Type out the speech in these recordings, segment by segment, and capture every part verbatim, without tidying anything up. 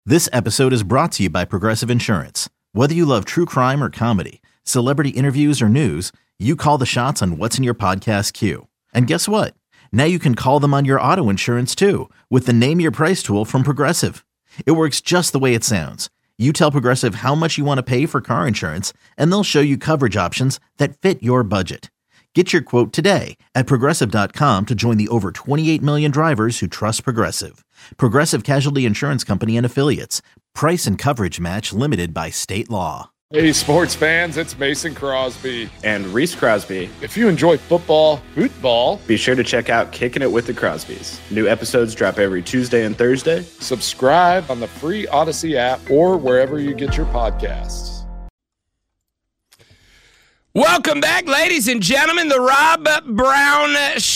This episode is brought to you by Progressive Insurance. Whether you love true crime or comedy, celebrity interviews or news, you call the shots on what's in your podcast queue. And guess what? Now you can call them on your auto insurance too with the Name Your Price tool from Progressive. It works just the way it sounds. You tell Progressive how much you want to pay for car insurance, and they'll show you coverage options that fit your budget. Get your quote today at Progressive dot com to join the over twenty-eight million drivers who trust Progressive. Progressive Casualty Insurance Company and Affiliates. Price and coverage match limited by state law. Hey, sports fans, it's Mason Crosby. And Reese Crosby. If you enjoy football, football, be sure to check out Kicking It with the Crosbys. New episodes drop every Tuesday and Thursday. Subscribe on the free Odyssey app or wherever you get your podcasts. Welcome back, ladies and gentlemen. The Rob Brown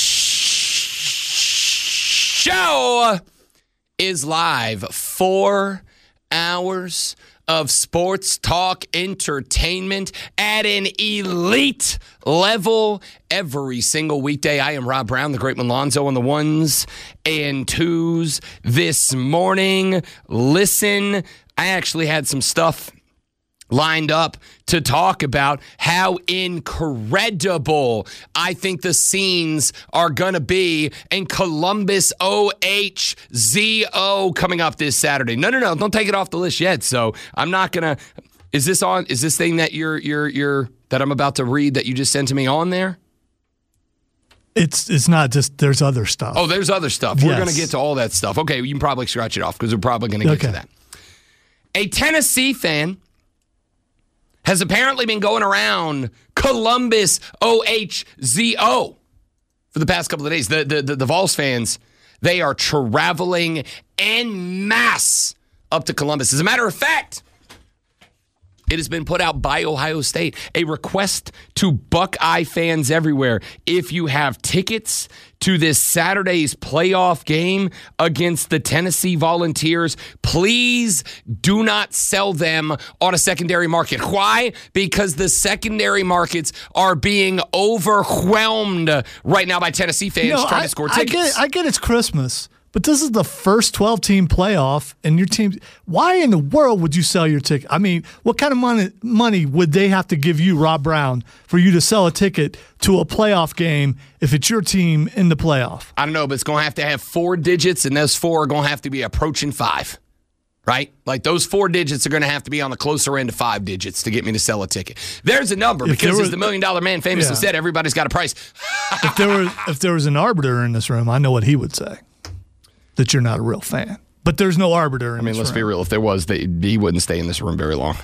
Show is live. Four hours of sports talk entertainment at an elite level every single weekday. I am Rob Brown, the great Malonzo on the ones and twos this morning. Listen, I actually had some stuff lined up to talk about how incredible I think the scenes are going to be in Columbus O H Z O coming up this Saturday. No, no, no, don't take it off the list yet. So I'm not going to, is this on, is this thing that you're, you're, you're, that I'm about to read that you just sent to me on there? It's it's not just, there's other stuff. Oh, there's other stuff. We're Yes. going to get to all that stuff. Okay, you can probably scratch it off because we're probably going to get Okay. to that. A Tennessee fan has apparently been going around Columbus O H Z O for the past couple of days. The, the, the, the Vols fans, they are traveling en masse up to Columbus. As a matter of fact, it has been put out by Ohio State, a request to Buckeye fans everywhere. If you have tickets to this Saturday's playoff game against the Tennessee Volunteers, please do not sell them on a secondary market. Why? Because the secondary markets are being overwhelmed right now by Tennessee fans You know, trying I, to score I tickets. get, I get it's Christmas, but this is the first twelve-team playoff, and your team. Why in the world would you sell your ticket? I mean, what kind of money money would they have to give you, Rob Brown, for you to sell a ticket to a playoff game if it's your team in the playoff? I don't know, but it's going to have to have four digits, and those four are going to have to be approaching five, right? Like those four digits are going to have to be on the closer end of five digits to get me to sell a ticket. There's a number, If because there as was- the Million Dollar Man famously Yeah. said, everybody's got a price. If there was if there was an arbiter in this room, I know what he would say. That you're not a real fan. But there's no arbiter in I mean, this let's room. be real. If there was, they, he wouldn't stay in this room very long.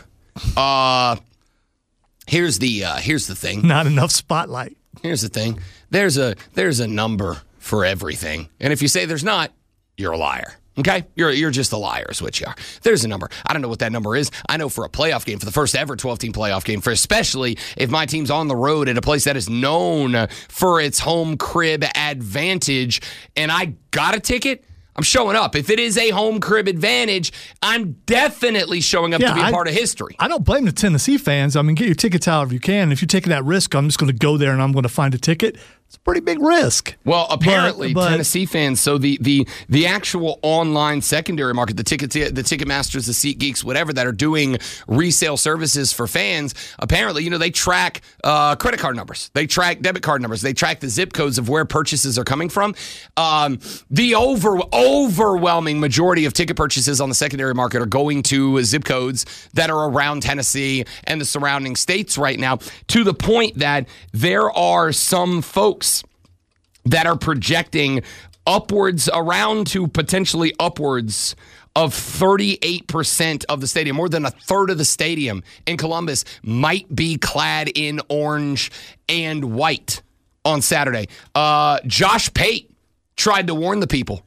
Uh, here's the uh, here's the thing. Not enough spotlight. Here's the thing. There's a there's a number for everything, and if you say there's not, you're a liar. Okay, you're you're just a liar, is what you are. There's a number. I don't know what that number is. I know for a playoff game, for the first ever twelve-team playoff game, for especially if my team's on the road at a place that is known for its home crib advantage, and I got a ticket, I'm showing up. If it is a home crib advantage, I'm definitely showing up Yeah, to be a I- part of history. I don't blame the Tennessee fans. I mean, get your tickets however you can. If you're taking that risk, I'm just going to go there and I'm going to find a ticket. It's a pretty big risk. Well, apparently, But- but- Tennessee fans. So the the the actual online secondary market, the ticket the Ticketmasters, the SeatGeeks, whatever, that are doing resale services for fans. Apparently, you know, they track uh, credit card numbers, they track debit card numbers, they track the zip codes of where purchases are coming from. Um, the over overwhelming majority of ticket purchases on the secondary market are going to zip codes that are around Tennessee and the surrounding states right now. To the point that there are some folks that are projecting upwards around to potentially upwards of thirty-eight percent of the stadium, more than a third of the stadium in Columbus might be clad in orange and white on Saturday. Uh, Josh Pate tried to warn the people.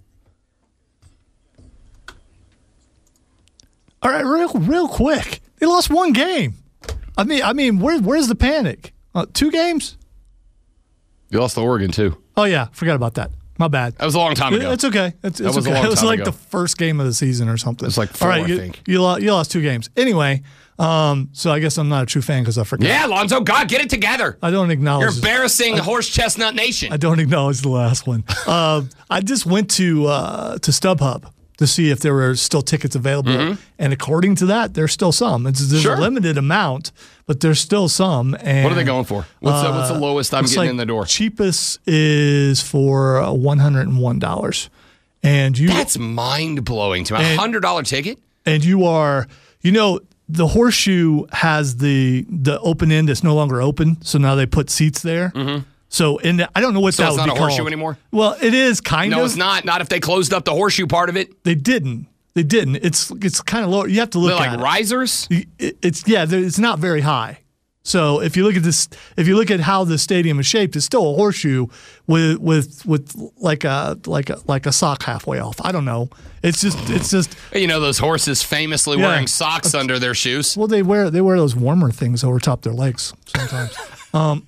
All right, real real quick. They lost one game. I mean, I mean, where, where's the panic? Uh, two games? You lost to Oregon, too. Oh, yeah. Forgot about that. My bad. That was a long time ago. It's okay. It's, it's was a okay. long it was time like ago. the first game of the season or something. It's like four, All right, I you, think. You lost, you lost two games. Anyway, um, so I guess I'm not a true fan because I forgot. Yeah, Lonzo, God, get it together. I don't acknowledge. You're embarrassing Horse Chestnut Nation. I don't acknowledge the last one. uh, I just went to uh, to StubHub to see if there were still tickets available. Mm-hmm. And according to that, there's still some. It's, there's sure. a limited amount, but there's still some. And, what are they going for? What's, uh, the, what's the lowest I'm getting like in the door? Cheapest is for one hundred one dollars. And you That's mind-blowing to me. A one hundred dollars ticket? And you are, you know, the Horseshoe has the the open end that's no longer open, so now they put seats there. Mm-hmm. So in the, I don't know what so that would be called. So it's not a Horseshoe anymore? Well, it is kind no, of. No, it's not. Not if they closed up the Horseshoe part of it. They didn't. They didn't. It's it's kind of low. You have to look They're at like it. risers? It, it's yeah. It's not very high. So if you look at this, if you look at how the stadium is shaped, it's still a horseshoe with with with like a like a like a sock halfway off. I don't know. It's just it's just you know those horses famously yeah. wearing socks under their shoes. Well, they wear they wear those warmer things over top their legs sometimes. um,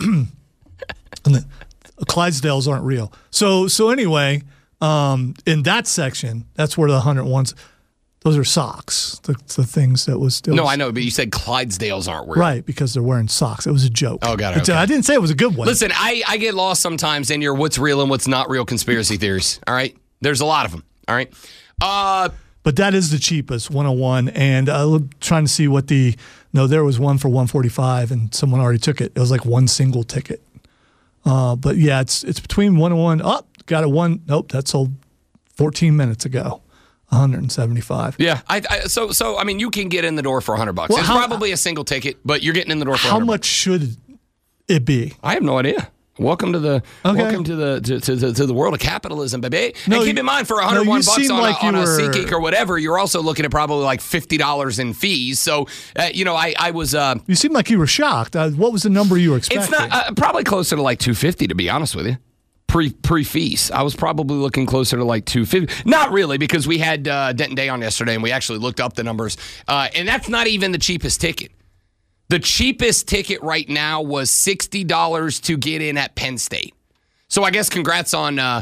and the Clydesdales aren't real. So so anyway, um, in that section, that's where the hundred ones. Those are socks, the, the things that was... No, was, I know, but you said Clydesdales aren't real. Right, because they're wearing socks. It was a joke. Oh, got it. Okay. I didn't say it was a good one. Listen, I, I get lost sometimes in your what's real and what's not real conspiracy theories, all right? There's a lot of them, all right? Uh, but that is the cheapest, one oh one, and I'm trying to see what the... No, there was one for one forty-five, and someone already took it. It was like one single ticket. Uh, but yeah, it's it's between one oh one... Oh, got a one... Nope, that sold fourteen minutes ago. one hundred seventy-five. Yeah, I, I so so I mean you can get in the door for one hundred bucks. Well, it's how, probably a single ticket, but you're getting in the door for how one hundred much bucks. should it be? I have no idea. Welcome to the okay. welcome to the to, to, to the world of capitalism, baby. No, and keep you, in mind for one hundred one no, bucks on, like a, on were... a SeatGeek or whatever, you're also looking at probably like fifty dollars in fees. So uh, you know, I I was uh, you seem like you were shocked. Uh, what was the number you were expecting? It's not uh, probably closer to like two fifty to be honest with you. Pre pre feast, I was probably looking closer to like two fifty. Not really, because we had uh, Denton Day on yesterday, and we actually looked up the numbers, uh, and that's not even the cheapest ticket. The cheapest ticket right now was sixty dollars to get in at Penn State. So I guess congrats on uh,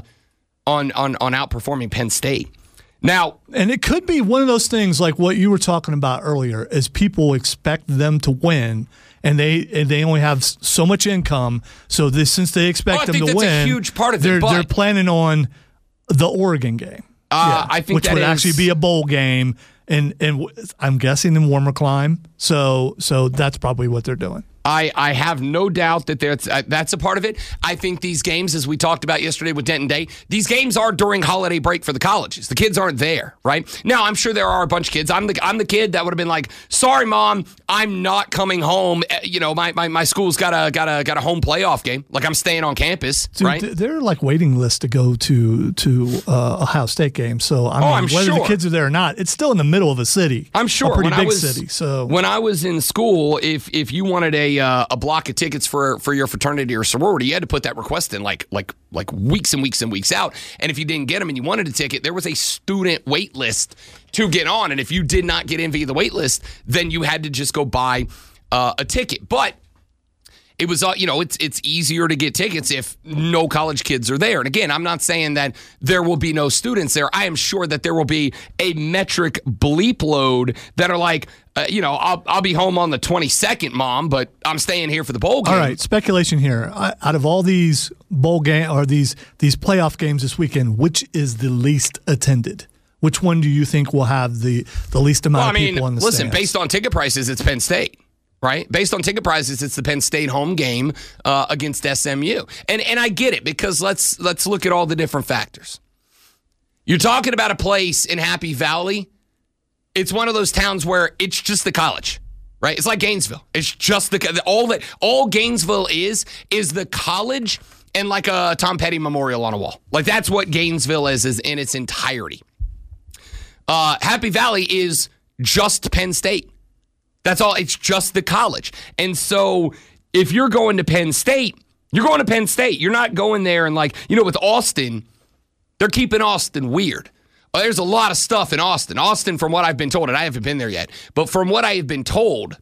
on on on outperforming Penn State. Now, and it could be one of those things like what you were talking about earlier, is people expect them to win. And they and they only have so much income, so this since they expect oh, I them think to that's win, a huge part of it. They're but, they're planning on the Oregon game, uh, yeah, I think which that would is, actually be a bowl game, and and I'm guessing in warmer climate. So so that's probably what they're doing. I, I have no doubt that that's, uh, that's a part of it. I think these games, as we talked about yesterday with Denton Day, these games are during holiday break for the colleges. The kids aren't there, right? Now, I'm sure there are a bunch of kids. I'm the I'm the kid that would have been like, sorry, Mom, I'm not coming home. You know, my my, my school's got a got a got a home playoff game. Like, I'm staying on campus, Dude, right? th- they're like waiting lists to go to to uh, Ohio State games. So I mean, oh, I'm whether sure. the kids are there or not, it's still in the middle of a city. I'm sure. A pretty when big I was, city. So when I was in school, if if you wanted a uh, a block of tickets for for your fraternity or sorority, you had to put that request in like like like weeks and weeks and weeks out. And if you didn't get them and you wanted a ticket, there was a student wait list to get on. And if you did not get in via the wait list, then you had to just go buy uh, a ticket. But it was, uh, you know, it's it's easier to get tickets if no college kids are there. And again, I'm not saying that there will be no students there. I am sure that there will be a metric bleep load that are like, uh, you know, I'll I'll be home on the twenty-second, Mom, but I'm staying here for the bowl game. All right, speculation here. I, out of all these bowl game or these these playoff games this weekend, which is the least attended? Which one do you think will have the the least amount well, I of mean, people in the listen, stands? based on ticket prices, it's Penn State. Right? Based on ticket prices, it's the Penn State home game uh, against S M U. And and I get it, because let's let's look at all the different factors. You're talking about a place in Happy Valley. It's one of those towns where it's just the college, right? It's like Gainesville. It's just the all that all Gainesville is is the college and like a Tom Petty memorial on a wall. Like, that's what Gainesville is, is in its entirety. Uh, Happy Valley is just Penn State. That's all. It's just the college. And so if you're going to Penn State, you're going to Penn State. You're not going there and like, you know, with Austin, they're keeping Austin weird. Well, there's a lot of stuff in Austin. Austin, from what I've been told, and I haven't been there yet, but from what I have been told,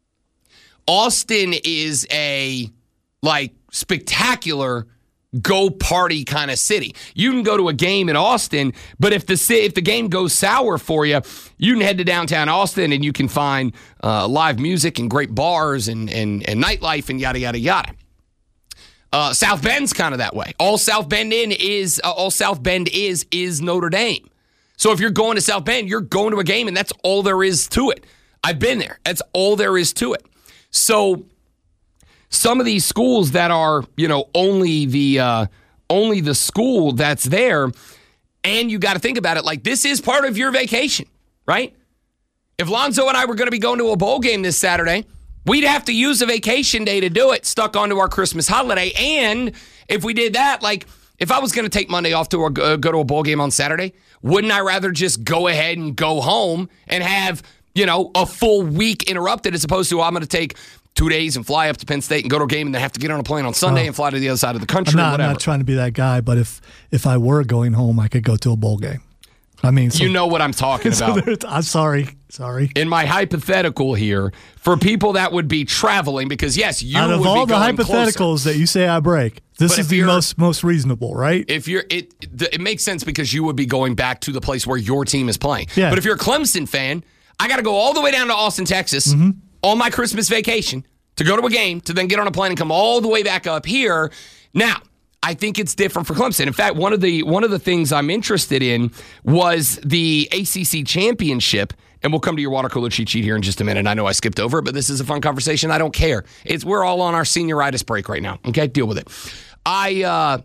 Austin is a like spectacular go party kind of city. You can go to a game in Austin, but if the if the game goes sour for you, you can head to downtown Austin and you can find uh, live music and great bars and and and nightlife and yada yada yada. Uh, South Bend's kind of that way. All South Bend in is uh, all South Bend is is Notre Dame. So if you're going to South Bend, you're going to a game, and that's all there is to it. I've been there. That's all there is to it. So some of these schools that are, you know, only the uh, only the school that's there, and you got to think about it like this is part of your vacation, right? If Lonzo and I were going to be going to a bowl game this Saturday, we'd have to use a vacation day to do it, stuck onto our Christmas holiday. And if we did that, like if I was going to take Monday off to a, uh, go to a bowl game on Saturday, wouldn't I rather just go ahead and go home and have, you know, a full week interrupted as opposed to I'm going to take two days and fly up to Penn State and go to a game and then have to get on a plane on Sunday oh. and fly to the other side of the country I'm not, or whatever. I'm not trying to be that guy, but if if I were going home, I could go to a bowl game. I mean, so, you know what I'm talking so about. I'm sorry. Sorry. In my hypothetical here, for people that would be traveling, because yes, you Out of would all be the going hypotheticals closer. that you say I break, this But is if the you're- most most reasonable, right? If you're it, it makes sense because you would be going back to the place where your team is playing. Yeah. But if you're a Clemson fan, I got to go all the way down to Austin, Texas, Mm-hmm. on my Christmas vacation to go to a game, to then get on a plane and come all the way back up here. Now, I think it's different for Clemson. In fact, one of the one of the things I'm interested in was the A C C championship, and we'll come to your water cooler cheat sheet here in just a minute. I know I skipped over it, but this is a fun conversation. I don't care. It's we're all on our senioritis break right now. Okay, deal with it. I uh,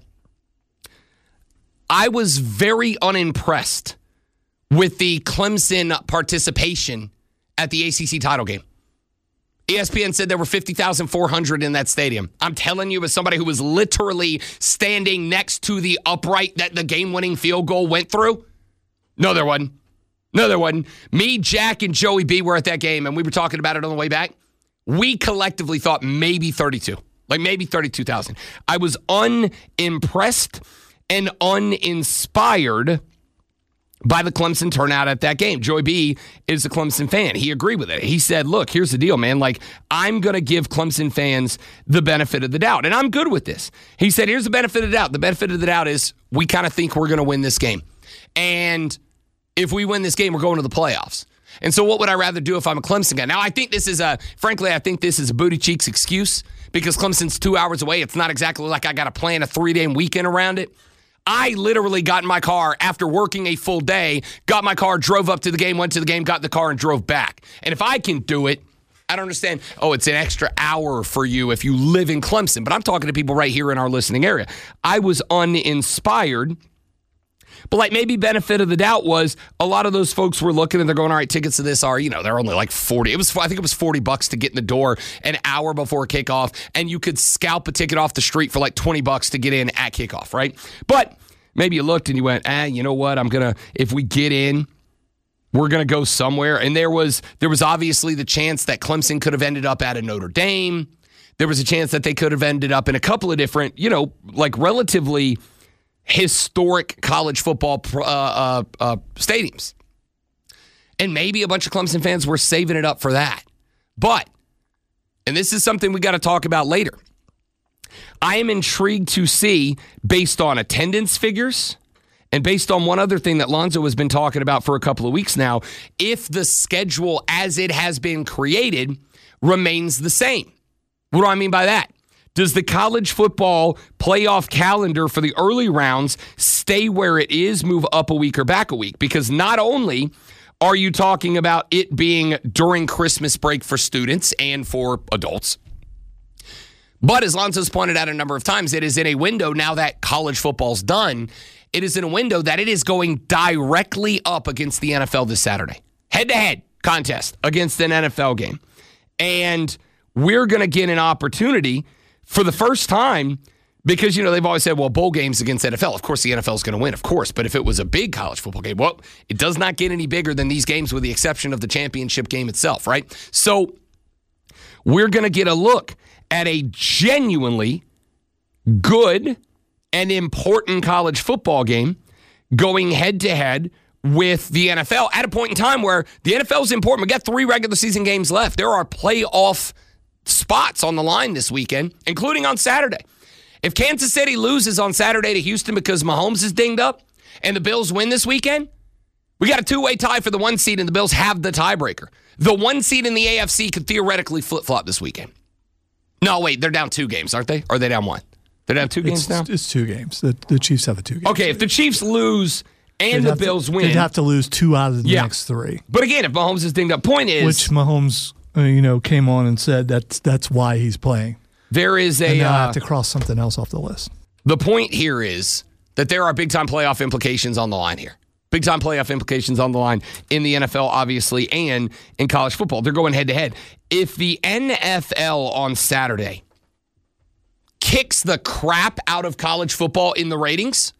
I was very unimpressed with the Clemson participation at the A C C title game. E S P N said there were fifty thousand four hundred in that stadium. I'm telling you, as somebody who was literally standing next to the upright that the game-winning field goal went through, no, there wasn't. No, there wasn't. Me, Jack, and Joey B were at that game, and we were talking about it on the way back. We collectively thought maybe thirty-two, like maybe thirty-two thousand. I was unimpressed and uninspired by the Clemson turnout at that game. Joey B is a Clemson fan. He agreed with it. He said, look, here's the deal, man. Like, I'm going to give Clemson fans the benefit of the doubt, and I'm good with this. He said, here's the benefit of the doubt. The benefit of the doubt is we kind of think we're going to win this game. And if we win this game, we're going to the playoffs. And so what would I rather do if I'm a Clemson guy? Now, I think this is a, frankly, I think this is a booty cheeks excuse because Clemson's two hours away. It's not exactly like I got to plan a three-day weekend around it. I literally got in my car after working a full day, got my car, drove up to the game, went to the game, got in the car, and drove back. And if I can do it, I don't understand, oh, it's an extra hour for you if you live in Clemson. But I'm talking to people right here in our listening area. I was uninspired. But like maybe benefit of the doubt was a lot of those folks were looking and they're going, all right, tickets to this are, you know, they're only like forty. It was, I think it was forty bucks to get in the door an hour before kickoff. And you could scalp a ticket off the street for like twenty bucks to get in at kickoff, right? But maybe you looked and you went, ah, you know what? I'm going to, if we get in, we're going to go somewhere. And there was, there was obviously the chance that Clemson could have ended up at a Notre Dame. There was a chance that they could have ended up in a couple of different, you know, like relatively historic college football uh, uh, uh, stadiums. And maybe a bunch of Clemson fans were saving it up for that. But, and this is something we got to talk about later, I am intrigued to see, based on attendance figures and based on one other thing that Lonzo has been talking about for a couple of weeks now, if the schedule as it has been created remains the same. What do I mean by that? Does the college football playoff calendar for the early rounds stay where it is, move up a week or back a week? Because not only are you talking about it being during Christmas break for students and for adults, but as Lonzo's pointed out a number of times, it is in a window now that college football's done. It is in a window that it is going directly up against the N F L this Saturday. Head-to-head contest against an N F L game. And we're going to get an opportunity for the first time, because, you know, they've always said, well, bowl games against N F L. Of course, the N F L is going to win, of course. But if it was a big college football game, well, it does not get any bigger than these games with the exception of the championship game itself, right? So we're going to get a look at a genuinely good and important college football game going head-to-head with the N F L at a point in time where the N F L is important. We got three regular season games left. There are playoff spots on the line this weekend, including on Saturday. If Kansas City loses on Saturday to Houston because Mahomes is dinged up and the Bills win this weekend, we got a two-way tie for the one seed and the Bills have the tiebreaker. The one seed in the A F C could theoretically flip-flop this weekend. No, wait, they're down two games, aren't they? Or are they down one? They're down two games it's, now? It's two games. The, the Chiefs have a two game. Okay, if the Chiefs lose and they'd the Bills to, win. They'd have to lose two out of the yeah. next three. But again, if Mahomes is dinged up, point is... Which Mahomes, uh, you know, came on and said that's, that's why he's playing. There is a... And now uh, I have to cross something else off the list. The point here is that there are big-time playoff implications on the line here. Big-time playoff implications on the line in the N F L, obviously, and in college football. They're going head-to-head. If the N F L on Saturday kicks the crap out of college football in the ratings,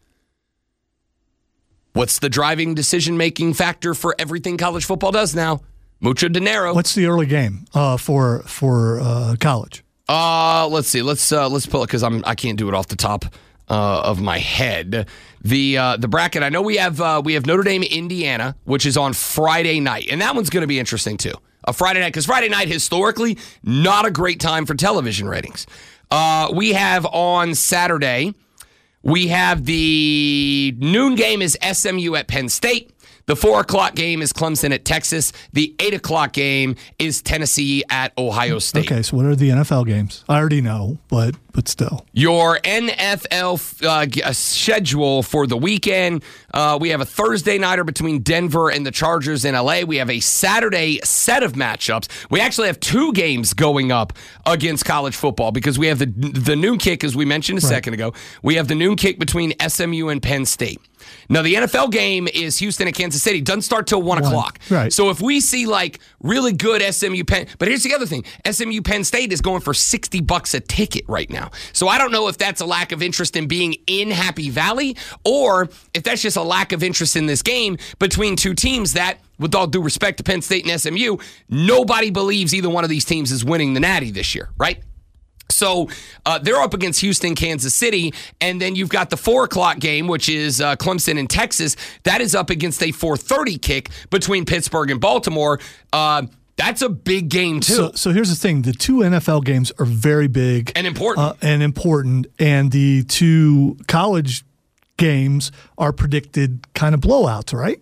what's the driving decision-making factor for everything college football does now? Mucho dinero. What's the early game uh, for for uh, college? Uh, let's see. Let's uh, let's pull it because I'm I can't do it off the top uh, of my head. The uh, the bracket. I know we have uh, we have Notre Dame, Indiana, which is on Friday night, and that one's going to be interesting too. A Friday night because Friday night historically not a great time for television ratings. Uh, we have on Saturday. We have the noon game is S M U at Penn State. The four o'clock game is Clemson at Texas. The eight o'clock game is Tennessee at Ohio State. Okay, so what are the N F L games? I already know, but but still. Your N F L uh, schedule for the weekend. Uh, we have a Thursday nighter between Denver and the Chargers in L A. We have a Saturday set of matchups. We actually have two games going up against college football because we have the the noon kick, as we mentioned a right. second ago. We have the noon kick between S M U and Penn State. Now, the N F L game is Houston and Kansas City. Doesn't start till one o'clock. Right. So if we see, like, really good S M U Penn... But here's the other thing. S M U Penn State is going for sixty bucks a ticket right now. So I don't know if that's a lack of interest in being in Happy Valley or if that's just a lack of interest in this game between two teams that, with all due respect to Penn State and S M U, nobody believes either one of these teams is winning the Natty this year, right? So uh, they're up against Houston, Kansas City, and then you've got the four o'clock game, which is uh, Clemson and Texas. That is up against a four thirty kick between Pittsburgh and Baltimore. Uh, that's a big game, too. So, so here's the thing. The two N F L games are very big. And important. Uh, and important. And the two college games are predicted kind of blowouts, right?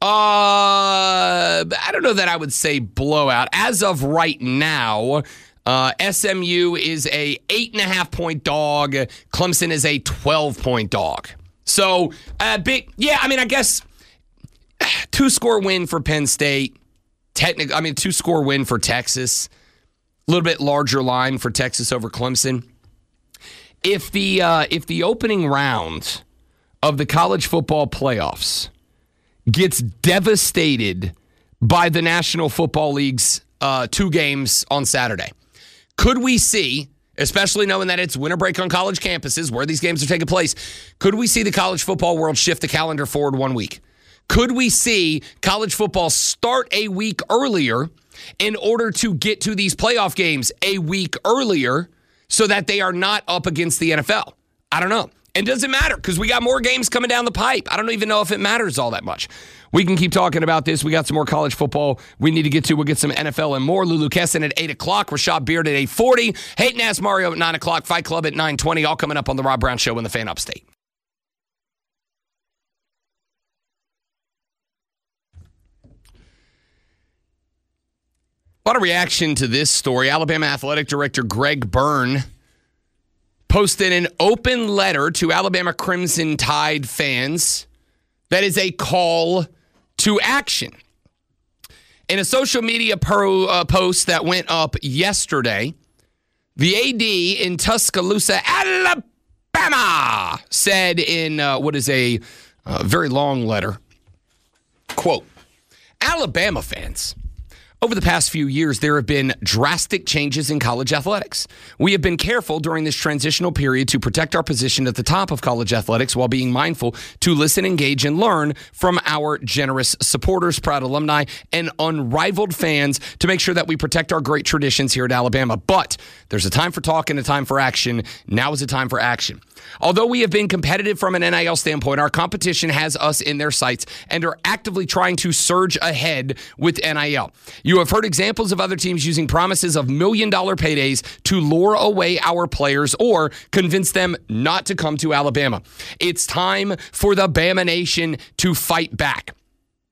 Uh, I don't know that I would say blowout. As of right now... Uh, S M U is a eight and a half point dog. Clemson is a twelve point dog. So, uh, big, yeah. I mean, I guess two score win for Penn State. Technic, I mean, two score win for Texas. A little bit larger line for Texas over Clemson. If the uh, if the opening round of the college football playoffs gets devastated by the National Football League's uh, two games on Saturday. Could we see, especially knowing that it's winter break on college campuses where these games are taking place, could we see the college football world shift the calendar forward one week? Could we see college football start a week earlier in order to get to these playoff games a week earlier so that they are not up against the N F L? I don't know. And does it matter? Because we got more games coming down the pipe. I don't even know if it matters all that much. We can keep talking about this. We got some more college football we need to get to. We'll get some N F L and more. Lulu Kesson at eight o'clock. Rashad Beard at eight forty. Hayden Ask Mario at nine o'clock. Fight Club at nine twenty. All coming up on the Rob Brown Show in the Fan Upstate. A lot of reaction to this story. Alabama Athletic Director Greg Byrne posted an open letter to Alabama Crimson Tide fans that is a call to action. In a social media pro, uh, post that went up yesterday, the A D in Tuscaloosa, Alabama, said in uh, what is a uh, very long letter, quote, Alabama fans, over the past few years, there have been drastic changes in college athletics. We have been careful during this transitional period to protect our position at the top of college athletics while being mindful to listen, engage, and learn from our generous supporters, proud alumni, and unrivaled fans to make sure that we protect our great traditions here at Alabama. But there's a time for talk and a time for action. Now is a time for action. Although we have been competitive from an N I L standpoint, our competition has us in their sights and are actively trying to surge ahead with N I L. You have heard examples of other teams using promises of million-dollar paydays to lure away our players or convince them not to come to Alabama. It's time for the Bama Nation to fight back.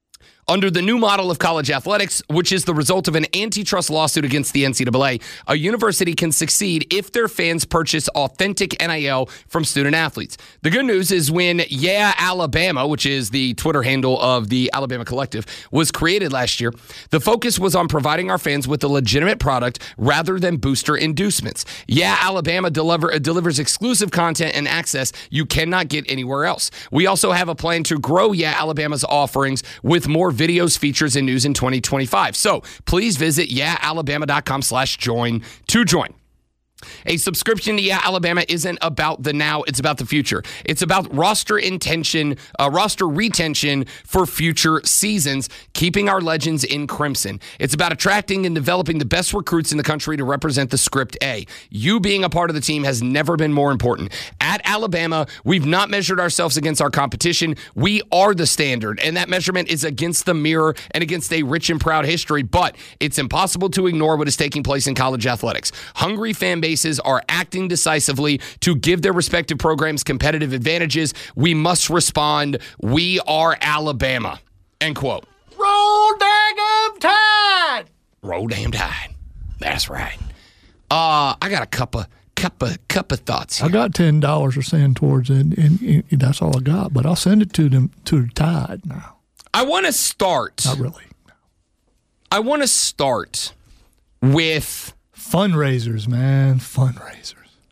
Under the new model of college athletics, which is the result of an antitrust lawsuit against the N C double A, a university can succeed if their fans purchase authentic N I L from student athletes. The good news is when Yeah Alabama, which is the Twitter handle of the Alabama Collective, was created last year, the focus was on providing our fans with a legitimate product rather than booster inducements. Yeah Alabama deliver, delivers exclusive content and access you cannot get anywhere else. We also have a plan to grow Yeah Alabama's offerings with more videos, features, and news in twenty twenty-five. So please visit yeahalabama.com slash join to join. A subscription to Yeah Alabama isn't about the now, it's about the future. It's about roster intention, uh, roster retention for future seasons, keeping our legends in crimson. It's about attracting and developing the best recruits in the country to represent the Script A. You being a part of the team has never been more important. At Alabama, we've not measured ourselves against our competition. We are the standard, and that measurement is against the mirror and against a rich and proud history, but it's impossible to ignore what is taking place in college athletics. Hungry fan base are acting decisively to give their respective programs competitive advantages. We must respond. We are Alabama. End quote. Roll damn tide. Roll damn tide. That's right. Uh, I got a cup of cup of cup of thoughts here. I got ten dollars to send towards it, and, and, and that's all I got. But I'll send it to them to the Tide now. I want to start. Not really. No. I want to start with. Fundraisers, man. Fundraisers.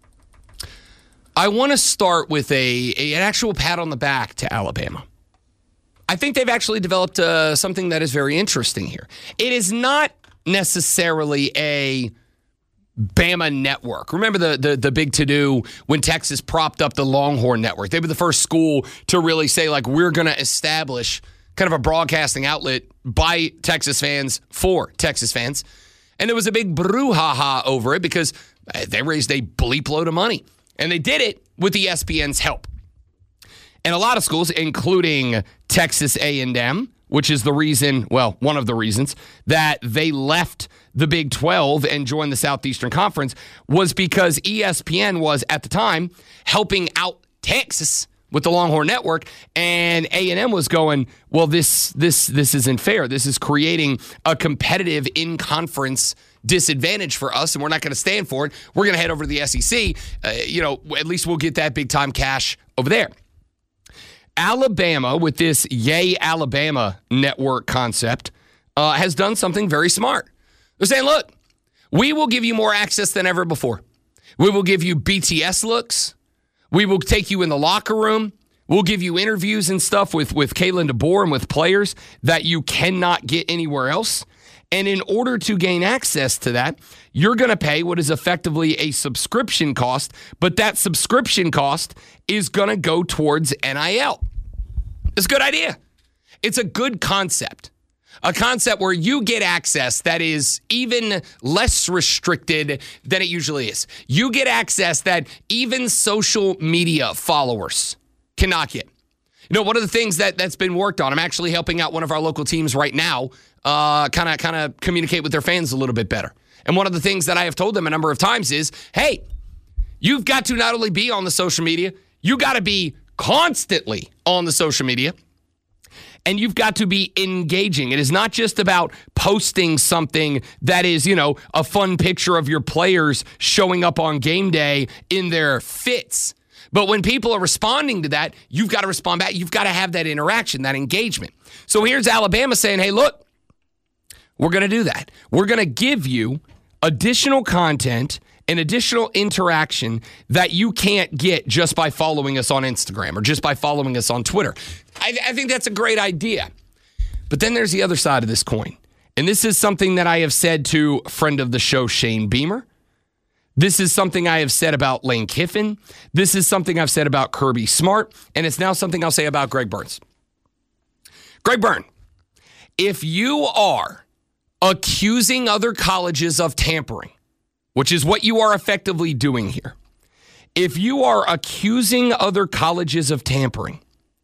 I want to start with a, a an actual pat on the back to Alabama. I think they've actually developed uh, something that is very interesting here. It is not necessarily a Bama network. Remember the, the, the big to-do when Texas propped up the Longhorn Network. They were the first school to really say, like, we're going to establish kind of a broadcasting outlet by Texas fans for Texas fans. And there was a big brouhaha over it because they raised a bleep load of money. And they did it with the E S P N's help. And a lot of schools, including Texas A and M, which is the reason, well, one of the reasons, that they left the Big twelve and joined the Southeastern Conference, was because E S P N was, at the time, helping out Texas with the Longhorn Network, and A and M was going, well, this this this isn't fair. This is creating a competitive in-conference disadvantage for us, and we're not going to stand for it. We're going to head over to the S E C. Uh, you know, at least we'll get that big-time cash over there. Alabama, with this Yay Alabama network concept, uh, has done something very smart. They're saying, look, we will give you more access than ever before. We will give you B T S looks. We will take you in the locker room. We'll give you interviews and stuff with, with Kalen DeBoer and with players that you cannot get anywhere else. And in order to gain access to that, you're going to pay what is effectively a subscription cost, but that subscription cost is going to go towards N I L. It's a good idea. It's a good concept. A concept where you get access that is even less restricted than it usually is. You get access that even social media followers cannot get. You know, one of the things that, that's been worked on, I'm actually helping out one of our local teams right now uh, kind of kind of communicate with their fans a little bit better. And one of the things that I have told them a number of times is, hey, you've got to not only be on the social media, you got to be constantly on the social media. And you've got to be engaging. It is not just about posting something that is, you know, a fun picture of your players showing up on game day in their fits. But when people are responding to that, you've got to respond back. You've got to have that interaction, that engagement. So here's Alabama saying, hey, look, we're going to do that. We're going to give you additional content and additional interaction that you can't get just by following us on Instagram or just by following us on Twitter. I, th- I think that's a great idea. But then there's the other side of this coin. And this is something that I have said to a friend of the show, Shane Beamer. This is something I have said about Lane Kiffin. This is something I've said about Kirby Smart. And it's now something I'll say about Greg Burns. Greg Byrne, if you are accusing other colleges of tampering, which is what you are effectively doing here, if you are accusing other colleges of tampering,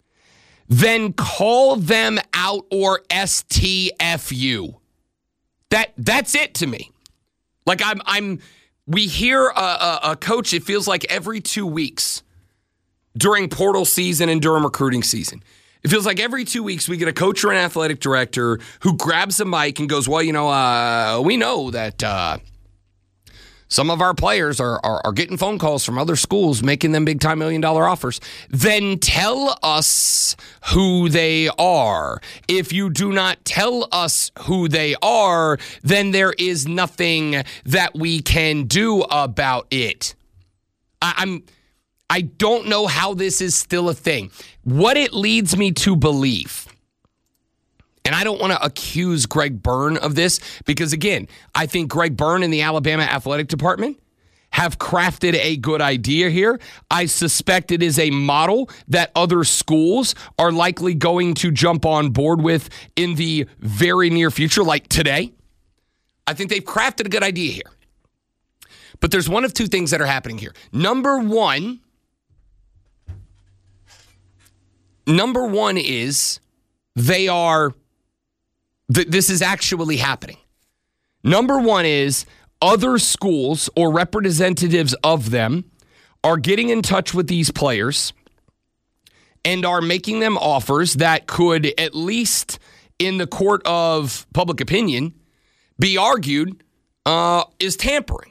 then call them out or S T F U. That that's it to me. Like I'm I'm we hear a, a, a coach, it feels like every two weeks during portal season and during recruiting season. It feels like every two weeks we get a coach or an athletic director who grabs a mic and goes, well, you know, uh, we know that uh, some of our players are, are are getting phone calls from other schools making them big-time million-dollar offers. Then tell us who they are. If you do not tell us who they are, then there is nothing that we can do about it. I, I'm... I don't know how this is still a thing. What it leads me to believe, and I don't want to accuse Greg Byrne of this, because, again, I think Greg Byrne and the Alabama Athletic Department have crafted a good idea here. I suspect it is a model that other schools are likely going to jump on board with in the very near future, like today. I think they've crafted a good idea here. But there's one of two things that are happening here. Number one, Number one is they are, th- this is actually happening. Number one is other schools or representatives of them are getting in touch with these players and are making them offers that could, at least in the court of public opinion, be argued uh, is tampering.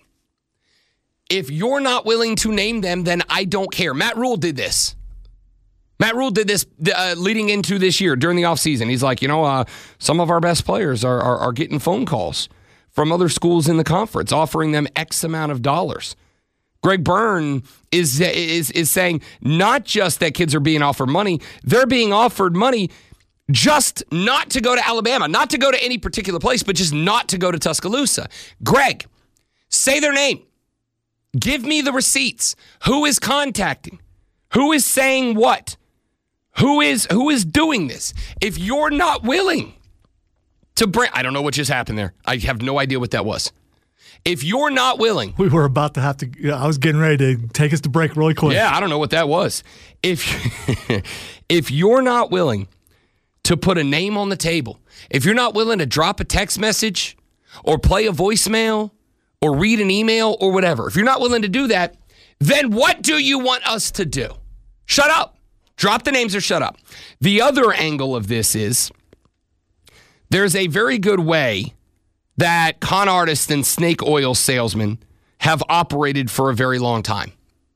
If you're not willing to name them, then I don't care. Matt Rule did this. Matt Rule did this uh, leading into this year during the offseason. He's like, you know, uh, some of our best players are, are are getting phone calls from other schools in the conference offering them X amount of dollars. Greg Byrne is is is saying not just that kids are being offered money, they're being offered money just not to go to Alabama, not to go to any particular place, but just not to go to Tuscaloosa. Greg, say their name. Give me the receipts. Who is contacting? Who is saying what? Who is who is doing this? If you're not willing to bring, I don't know what just happened there. I have no idea what that was. If you're not willing, we were about to have to. You know, I was getting ready to take us to break really quick. Yeah, I don't know what that was. If if you're not willing to put a name on the table, if you're not willing to drop a text message or play a voicemail or read an email or whatever, if you're not willing to do that, then what do you want us to do? Shut up. Drop the names or shut up. The other angle of this is there's a very good way that con artists and snake oil salesmen have operated for a very long time.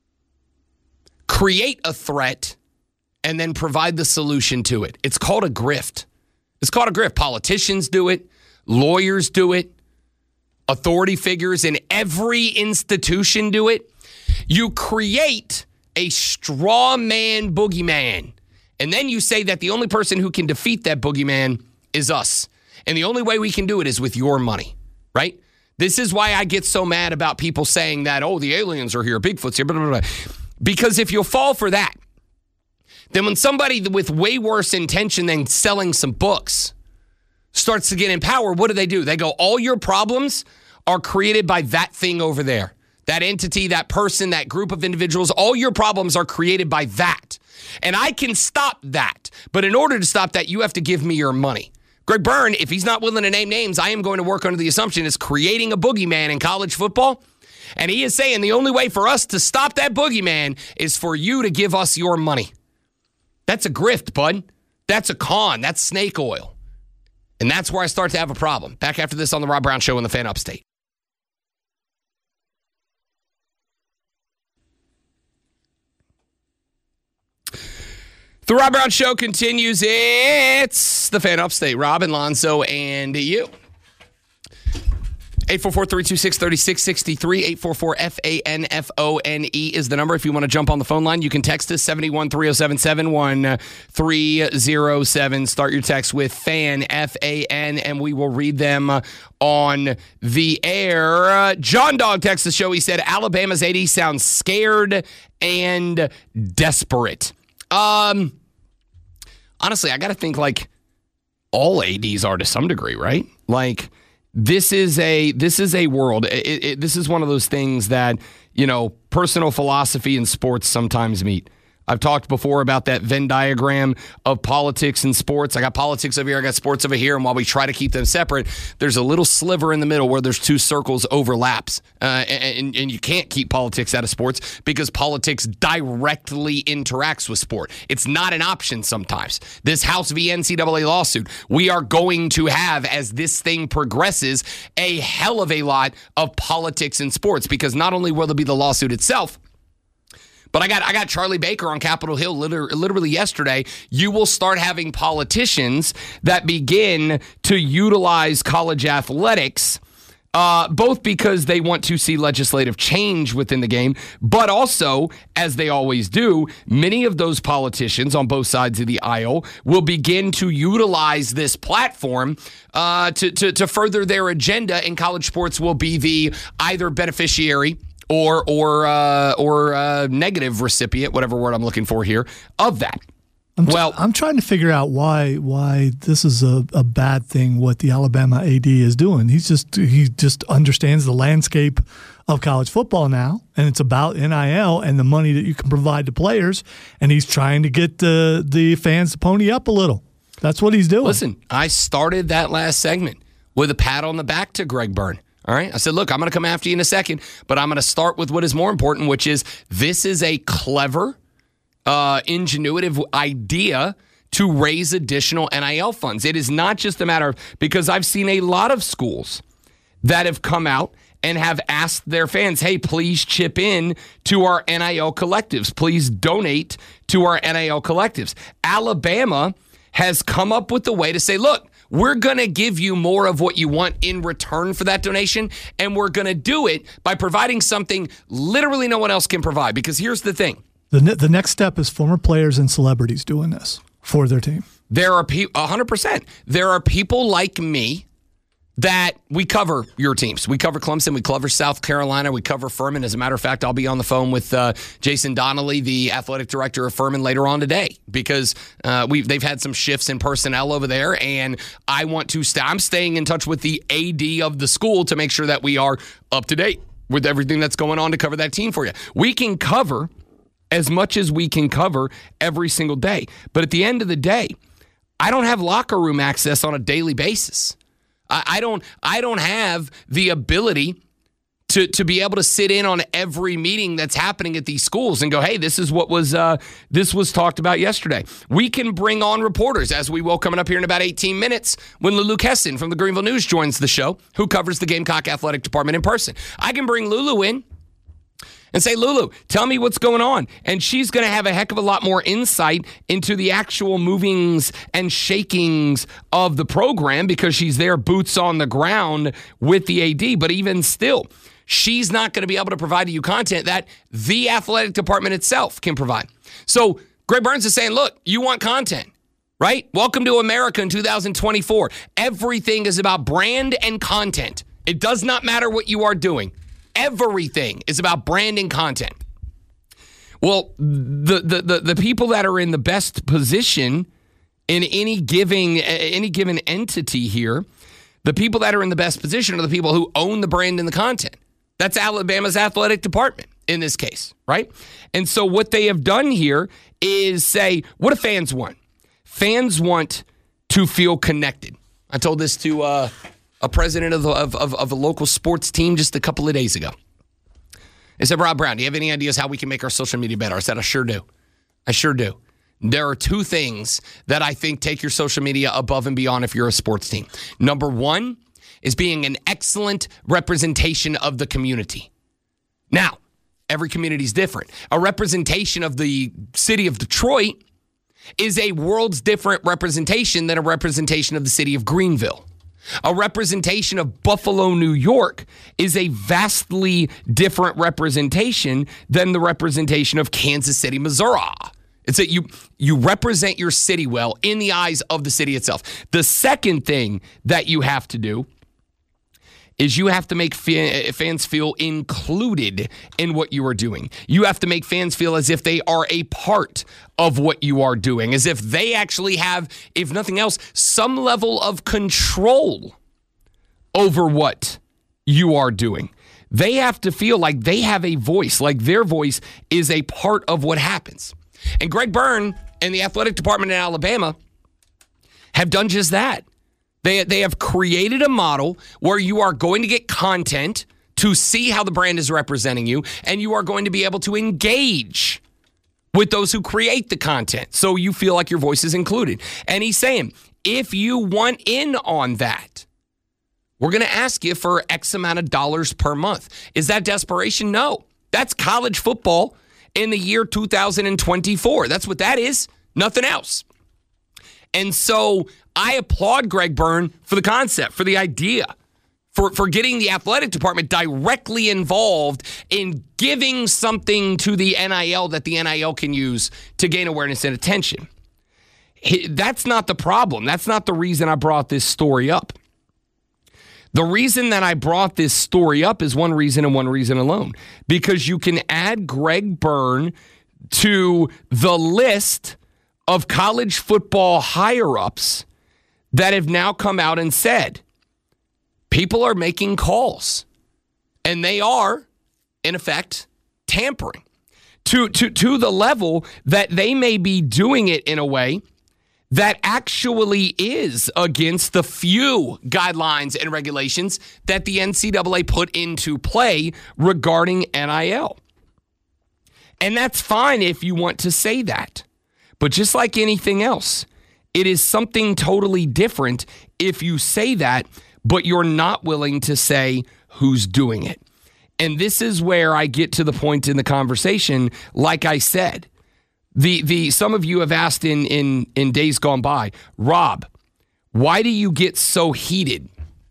Create a threat and then provide the solution to it. It's called a grift. It's called a grift. Politicians do it. Lawyers do it. Authority figures in every institution do it. You create a straw man boogeyman. And then you say that the only person who can defeat that boogeyman is us. And the only way we can do it is with your money, right? This is why I get so mad about people saying that, oh, the aliens are here, Bigfoot's here, blah, blah, blah. Because if you'll fall for that, then when somebody with way worse intention than selling some books starts to get in power, what do they do? They go, all your problems are created by that thing over there. That entity, that person, that group of individuals, all your problems are created by that. And I can stop that. But in order to stop that, you have to give me your money. Greg Byrne, if he's not willing to name names, I am going to work under the assumption is creating a boogeyman in college football. And he is saying the only way for us to stop that boogeyman is for you to give us your money. That's a grift, bud. That's a con. That's snake oil. And that's where I start to have a problem. Back after this on the Rob Brown Show on the Fan Upstate. The Rob Brown Show continues. It's the Fan Upstate. Rob and Lonzo and you. eight four four, three two six, three six six three. eight four four, F A N F O N E is the number. If you want to jump on the phone line, you can text us seven one three oh seven, seven one three oh seven. Start your text with FAN, F A N, and we will read them on the air. John Dog texts the show. He said, Alabama's A D sounds scared and desperate. Um, honestly, I got to think like all A Ds are to some degree, right? Like this is a this is a world. It, it, this is one of those things that, you know, personal philosophy and sports sometimes meet. I've talked before about that Venn diagram of politics and sports. I got politics over here, I got sports over here, and while we try to keep them separate, there's a little sliver in the middle where there's two circles overlaps. Uh, and, and you can't keep politics out of sports because politics directly interacts with sport. It's not an option sometimes. This House v. N C double A lawsuit, we are going to have, as this thing progresses, a hell of a lot of politics in sports because not only will there be the lawsuit itself, but I got I got Charlie Baker on Capitol Hill literally, literally yesterday. You will start having politicians that begin to utilize college athletics, uh, both because they want to see legislative change within the game, but also, as they always do, many of those politicians on both sides of the aisle will begin to utilize this platform uh, to, to, to further their agenda, and college sports will be the either beneficiary or or uh, or uh, negative recipient, whatever word I'm looking for here, of that. I'm t- well, I'm trying to figure out why why this is a, a bad thing. What the Alabama A D is doing, he's just he just understands the landscape of college football now, and it's about N I L and the money that you can provide to players, and he's trying to get the the fans to pony up a little. That's what he's doing. Listen, I started that last segment with a pat on the back to Greg Byrne. All right. I said, look, I'm going to come after you in a second, but I'm going to start with what is more important, which is this is a clever, uh, ingenuitive idea to raise additional N I L funds. It is not just a matter of, because I've seen a lot of schools that have come out and have asked their fans, hey, please chip in to our N I L collectives. Please donate to our N I L collectives. Alabama has come up with a way to say, look, we're going to give you more of what you want in return for that donation, and we're going to do it by providing something literally no one else can provide. Because here's the thing. The ne- the next step is former players and celebrities doing this for their team. There are people, one hundred percent. There are people like me that we cover your teams. We cover Clemson. We cover South Carolina. We cover Furman. As a matter of fact, I'll be on the phone with uh, Jason Donnelly, the athletic director of Furman, later on today because uh, we they've had some shifts in personnel over there, and I want to. St- I'm staying in touch with the A D of the school to make sure that we are up to date with everything that's going on to cover that team for you. We can cover as much as we can cover every single day, but at the end of the day, I don't have locker room access on a daily basis. I don't I don't have the ability to, to be able to sit in on every meeting that's happening at these schools and go, hey, this is what was uh, this was talked about yesterday. We can bring on reporters, as we will coming up here in about eighteen minutes when Lulu Keston from the Greenville News joins the show, who covers the Gamecock Athletic Department in person. I can bring Lulu in and say, Lulu, tell me what's going on. And she's going to have a heck of a lot more insight into the actual movings and shakings of the program because she's there boots on the ground with the A D. But even still, she's not going to be able to provide you content that the athletic department itself can provide. So Greg Burns is saying, look, you want content, right? Welcome to America in two thousand twenty-four. Everything is about brand and content. It does not matter what you are doing. Everything is about brand and content. Well, the, the the the people that are in the best position in any giving any given entity here, the people that are in the best position are the people who own the brand and the content. That's Alabama's athletic department in this case, right? And so what they have done here is say, what do fans want? Fans want to feel connected. I told this to uh, a president of, of, of, of a local sports team just a couple of days ago. I said, Rob Brown, do you have any ideas how we can make our social media better? I said, I sure do. I sure do. There are two things that I think take your social media above and beyond if you're a sports team. Number one is being an excellent representation of the community. Now, every community is different. A representation of the city of Detroit is a world's different representation than a representation of the city of Greenville. A representation of Buffalo, New York is a vastly different representation than the representation of Kansas City, Missouri. It's that you you represent your city well in the eyes of the city itself. The second thing that you have to do is you have to make fans feel included in what you are doing. You have to make fans feel as if they are a part of what you are doing, as if they actually have, if nothing else, some level of control over what you are doing. They have to feel like they have a voice, like their voice is a part of what happens. And Greg Byrne and the athletic department in Alabama have done just that. They, they have created a model where you are going to get content to see how the brand is representing you, and you are going to be able to engage with those who create the content so you feel like your voice is included. And he's saying, if you want in on that, we're going to ask you for X amount of dollars per month. Is that desperation? No. That's college football in the year two thousand twenty-four. That's what that is. Nothing else. And so I applaud Greg Byrne for the concept, for the idea, for, for getting the athletic department directly involved in giving something to the N I L that the N I L can use to gain awareness and attention. That's not the problem. That's not the reason I brought this story up. The reason that I brought this story up is one reason and one reason alone. Because you can add Greg Byrne to the list of college football higher-ups that have now come out and said, people are making calls. And they are, in effect, tampering. To, to, to the level that they may be doing it in a way that actually is against the few guidelines and regulations that the N C double A put into play regarding N I L. And that's fine if you want to say that. But just like anything else, it is something totally different if you say that, but you're not willing to say who's doing it. And this is where I get to the point in the conversation, like I said. The the some of you have asked in, in, in days gone by, Rob, why do you get so heated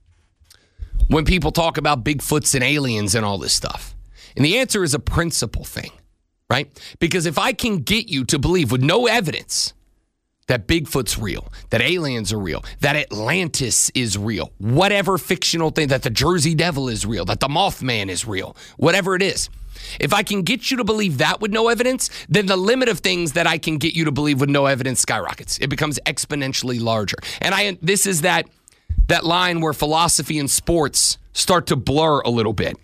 when people talk about Bigfoots and aliens and all this stuff? And the answer is a principle thing, right? Because if I can get you to believe with no evidence that Bigfoot's real, that aliens are real, that Atlantis is real, whatever fictional thing, that the Jersey Devil is real, that the Mothman is real, whatever it is, if I can get you to believe that with no evidence, then the limit of things that I can get you to believe with no evidence skyrockets. It becomes exponentially larger. And I this is that that line where philosophy and sports start to blur a little bit.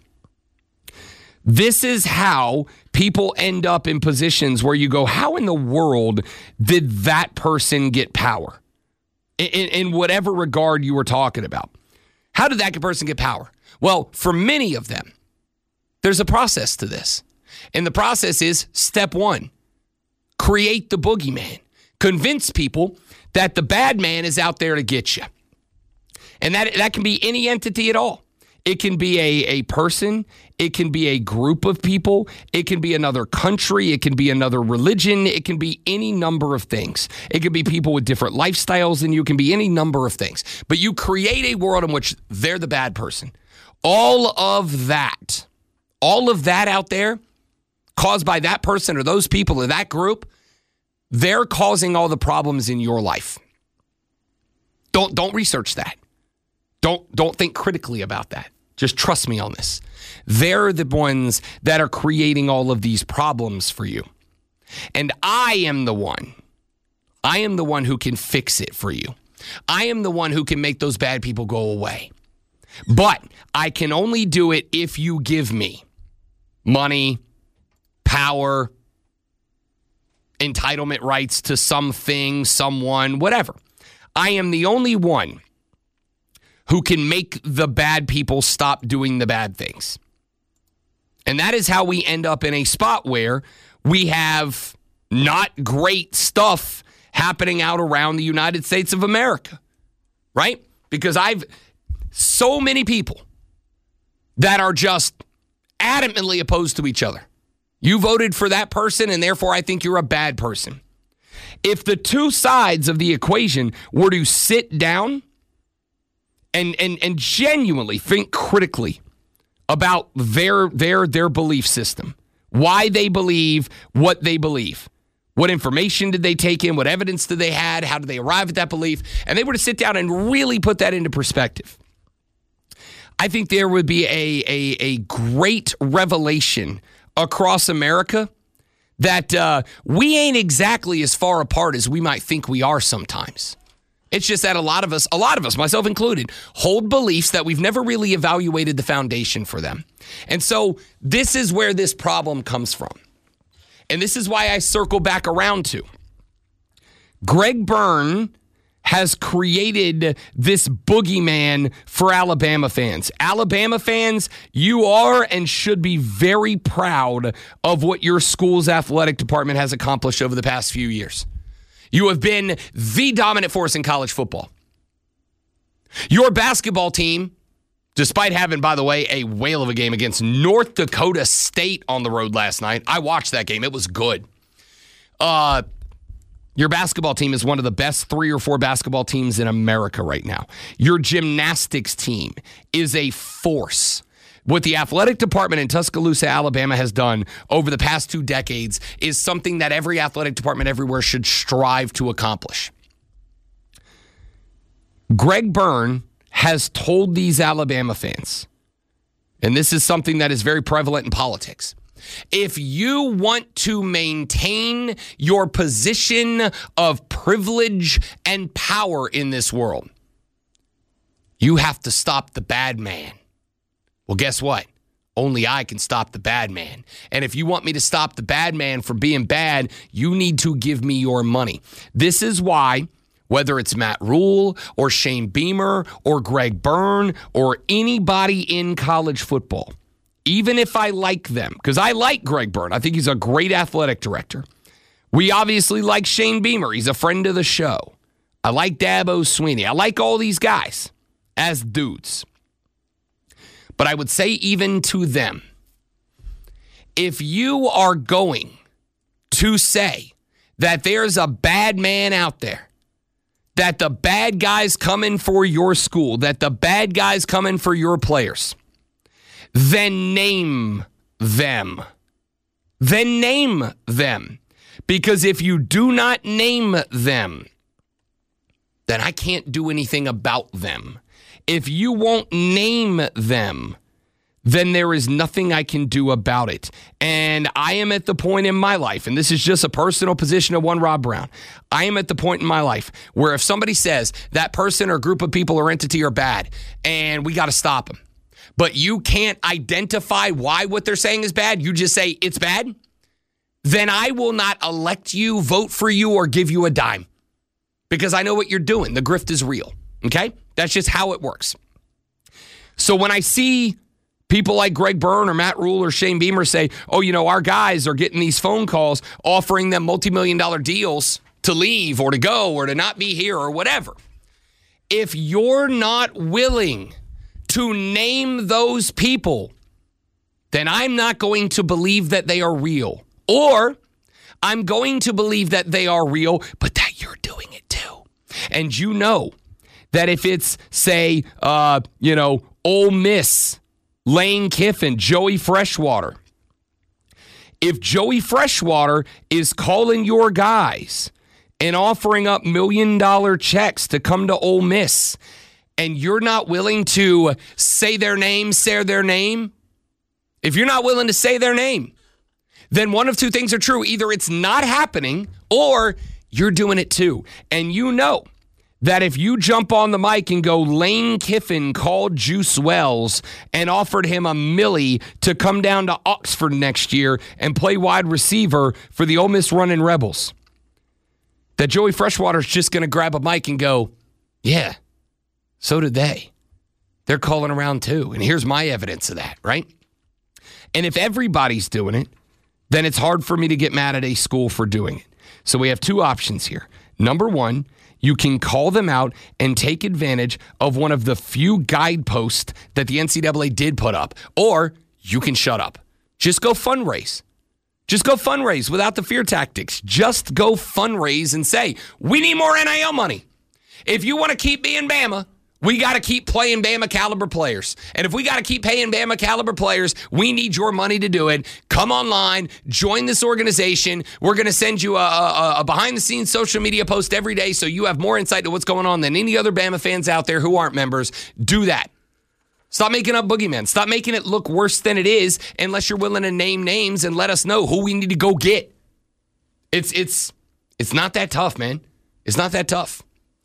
This is how people end up in positions where you go, how in the world did that person get power? In, in whatever regard you were talking about. How did that person get power? Well, for many of them, there's a process to this. And the process is step one, create the boogeyman. Convince people that the bad man is out there to get you. And that, that can be any entity at all. It can be a, a person. It can be a group of people. It can be another country. It can be another religion. It can be any number of things. It can be people with different lifestyles than you. It can be any number of things. But you create a world in which they're the bad person. All of that, all of that out there caused by that person or those people or that group, they're causing all the problems in your life. Don't, don't research that. Don't don't think critically about that. Just trust me on this. They're the ones that are creating all of these problems for you. And I am the one. I am the one who can fix it for you. I am the one who can make those bad people go away. But I can only do it if you give me money, power, entitlement rights to something, someone, whatever. I am the only one who can make the bad people stop doing the bad things. And that is how we end up in a spot where we have not great stuff happening out around the United States of America, right? Because I've so many people that are just adamantly opposed to each other. You voted for that person, and therefore I think you're a bad person. If the two sides of the equation were to sit down And, and and genuinely think critically about their their their belief system, why they believe what they believe, what information did they take in, what evidence did they had, how did they arrive at that belief, and they were to sit down and really put that into perspective, I think there would be a a, a great revelation across America that uh, we ain't exactly as far apart as we might think we are sometimes. It's just that a lot of us, a lot of us, myself included, hold beliefs that we've never really evaluated the foundation for them. And so this is where this problem comes from. And this is why I circle back around to Greg Byrne has created this boogeyman for Alabama fans. Alabama fans, you are and should be very proud of what your school's athletic department has accomplished over the past few years. You have been the dominant force in college football. Your basketball team, despite having, by the way, a whale of a game against North Dakota State on the road last night. I watched that game. It was good. Uh, your basketball team is one of the best three or four basketball teams in America right now. Your gymnastics team is a force. What the athletic department in Tuscaloosa, Alabama has done over the past two decades is something that every athletic department everywhere should strive to accomplish. Greg Byrne has told these Alabama fans, and this is something that is very prevalent in politics, if you want to maintain your position of privilege and power in this world, you have to stop the bad man. Well, guess what? Only I can stop the bad man. And if you want me to stop the bad man from being bad, you need to give me your money. This is why, whether it's Matt Rule or Shane Beamer or Greg Byrne or anybody in college football, even if I like them, because I like Greg Byrne. I think he's a great athletic director. We obviously like Shane Beamer. He's a friend of the show. I like Dabo Swinney. I like all these guys as dudes. But I would say even to them, if you are going to say that there's a bad man out there, that the bad guys coming for your school, that the bad guys coming for your players, then name them. Then name them. Because if you do not name them, then I can't do anything about them. If you won't name them, then there is nothing I can do about it. And I am at the point in my life, and this is just a personal position of one Rob Brown, I am at the point in my life where if somebody says that person or group of people or entity are bad, and we got to stop them, but you can't identify why what they're saying is bad, you just say it's bad, then I will not elect you, vote for you, or give you a dime. Because I know what you're doing. The grift is real. Okay? That's just how it works. So when I see people like Greg Byrne or Matt Rule or Shane Beamer say, oh, you know, our guys are getting these phone calls offering them multi-million dollar deals to leave or to go or to not be here or whatever. If you're not willing to name those people, then I'm not going to believe that they are real. Or I'm going to believe that they are real, but that you're doing it too. And you know that if it's, say, uh, you know, Ole Miss, Lane Kiffin, Joey Freshwater, if Joey Freshwater is calling your guys and offering up million-dollar checks to come to Ole Miss, and you're not willing to say their name, say their name, if you're not willing to say their name, then one of two things are true. Either it's not happening or you're doing it too. And you know that if you jump on the mic and go, Lane Kiffin called Juice Wells and offered him a milli to come down to Oxford next year and play wide receiver for the Ole Miss Running Rebels, that Joey Freshwater's just going to grab a mic and go, yeah, so did they. They're calling around too. And here's my evidence of that, right? And if everybody's doing it, then it's hard for me to get mad at a school for doing it. So we have two options here. Number one, you can call them out and take advantage of one of the few guideposts that the N C double A did put up. Or you can shut up. Just go fundraise. Just go fundraise without the fear tactics. Just go fundraise and say, we need more N I L money. If you want to keep being Bama, we got to keep playing Bama caliber players. And if we got to keep paying Bama caliber players, we need your money to do it. Come online, join this organization. We're going to send you a, a, a behind-the-scenes social media post every day so you have more insight to what's going on than any other Bama fans out there who aren't members. Do that. Stop making up boogeymen. Stop making it look worse than it is unless you're willing to name names and let us know who we need to go get. It's, it's, it's not that tough, man. It's not that tough.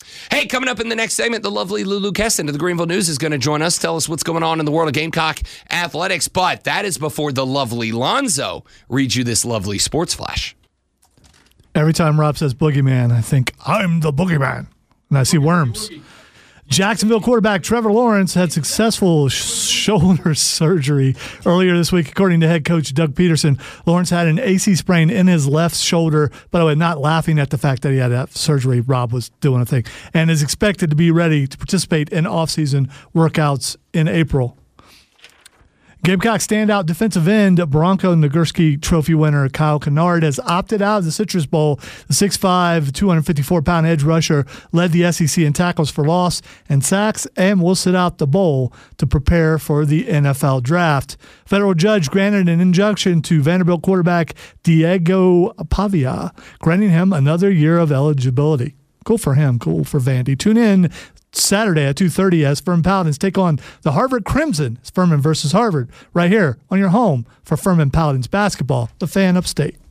Hey, coming up in the next segment, the lovely Lulu Keston of the Greenville News is going to join us, tell us what's going on in the world of Gamecock athletics. But that is before the lovely Lonzo reads you this lovely sports flash. Every time Rob says boogeyman, I think, I'm the boogeyman. And I see worms. Jacksonville quarterback Trevor Lawrence had successful sh- shoulder surgery earlier this week, according to head coach Doug Peterson. Lawrence had an A C sprain in his left shoulder. By the way, not laughing at the fact that he had that surgery. Rob was doing a thing. And is expected to be ready to participate in offseason workouts in April. Gamecock standout defensive end, Bronco Nagurski Trophy winner Kyle Kennard has opted out of the Citrus Bowl. The six five, two hundred fifty-four pound edge rusher led the S E C in tackles for loss and sacks and will sit out the bowl to prepare for the N F L draft. Federal judge granted an injunction to Vanderbilt quarterback Diego Pavia, granting him another year of eligibility. Cool for him. Cool for Vandy. Tune in Saturday at two thirty as Furman Paladins take on the Harvard Crimson. It's Furman versus Harvard right here on your home for Furman Paladins basketball, the Fan Upstate.